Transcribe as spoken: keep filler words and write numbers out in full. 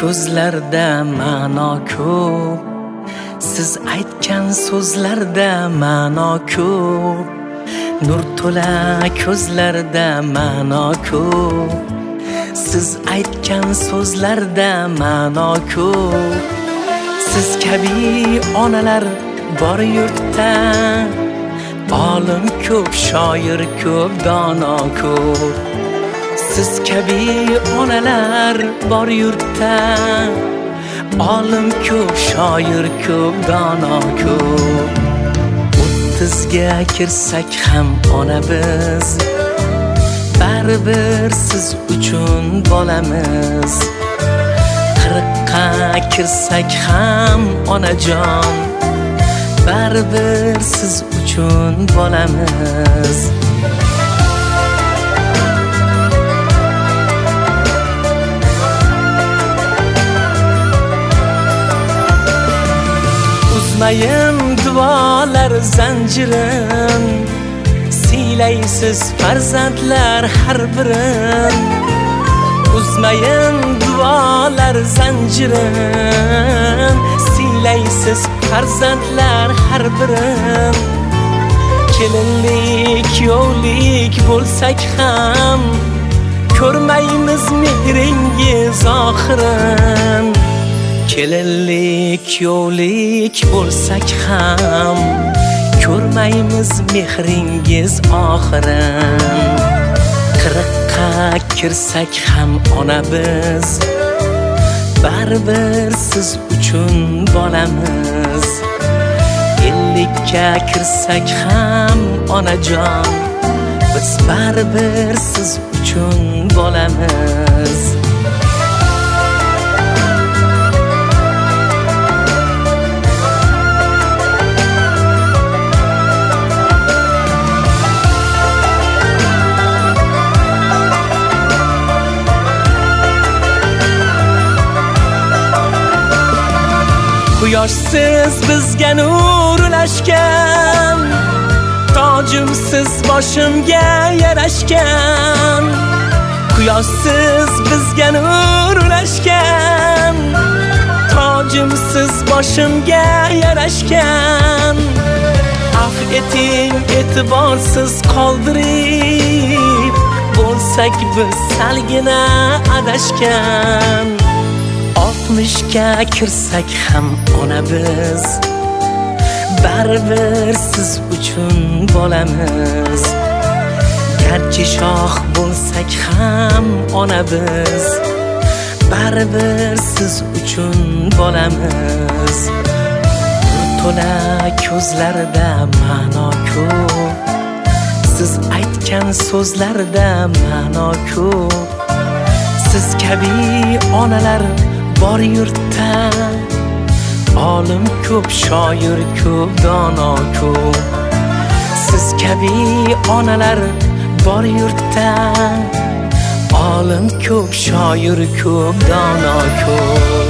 ko'zlarda ma'no ko'p, siz aytgan so'zlarda ma'no ko'p. Nur to'la ko'zlarda ma'no ko'p, siz aytgan so'zlarda ma'no ko'p. Siz kabi onalar bor yurtda, olim ko'p, shoir ko'p, dono ko'p. Siz kabi onalar bor yurtda, olim ko'p, shoir ko'p, dono ko'p. O'ttizga kirsak ham ona biz, baribir siz uchun bolamiz. Qirqqa kirsak ham onajon, baribir siz uchun bolamiz. Uzmayin duolar zanjirin, siylaysiz farzandlar har birin. Uzmayin duolar zanjirin, siylaysiz farzandlar har birin. Kelinlik, kuyovlik bo'lsak ham, ko'rmaymiz mehringiz oxirin. Kelinlik, kuyovlik bo'lsak ham, ko'rmaymiz mehringiz oxirin. Qirqqa kirsak ham ona biz, baribir siz uchun bolamiz. Ellikka kirsak ham onajon, biz baribir siz uchun bolamiz. Quyoshsiz bizga nur ulashgan, tojimsiz boshimga yarashgan. Quyoshsiz bizga nur ulashgan, tojimsiz boshimga yarashgan. Af eting e'tiborsiz qoldirib, bo'lsak biz salgina adashgan. Oltmishga kirsak ham ona biz, baribir siz uchun bolamiz. Garchi shoh bo'lsak ham ona biz, baribir siz uchun bolamiz. Nur to'la ko'zlarda ma'no ko'p, siz aytgan so'zlarda ma'no ko'p. Siz kabi onalar bor yurtda, olim ko'p, shoir ko'p, dono ko'p. Siz kabi onalar bor yurtda, olim ko'p, shoir ko'p, dono ko'p.